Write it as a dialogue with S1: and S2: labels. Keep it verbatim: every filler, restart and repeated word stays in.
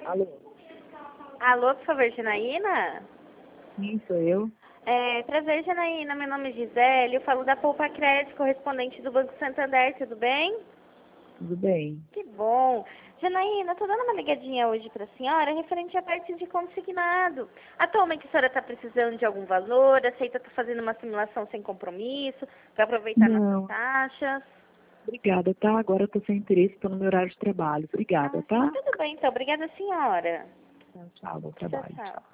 S1: Alô?
S2: Alô, por favor, Janaína?
S1: Sim, sou eu.
S2: É, prazer, Janaína. Meu nome é Gisele. Eu falo da Poupa Crédito, correspondente do Banco Santander. Tudo bem?
S1: Tudo bem?
S2: Que bom. Janaína, tô dando uma ligadinha hoje pra senhora referente à parte de consignado. Atualmente a senhora está precisando de algum valor? Aceita estar fazendo uma simulação sem compromisso? Para aproveitar nossas
S1: Não,
S2: taxas?
S1: obrigada, tá? Agora eu tô sem interesse, tô no meu horário de trabalho. Obrigada,
S2: Ah,
S1: tá?
S2: tudo bem, então. Obrigada, senhora.
S1: Tchau, tchau, bom
S2: Tchau,
S1: trabalho.
S2: tchau.
S1: Tchau.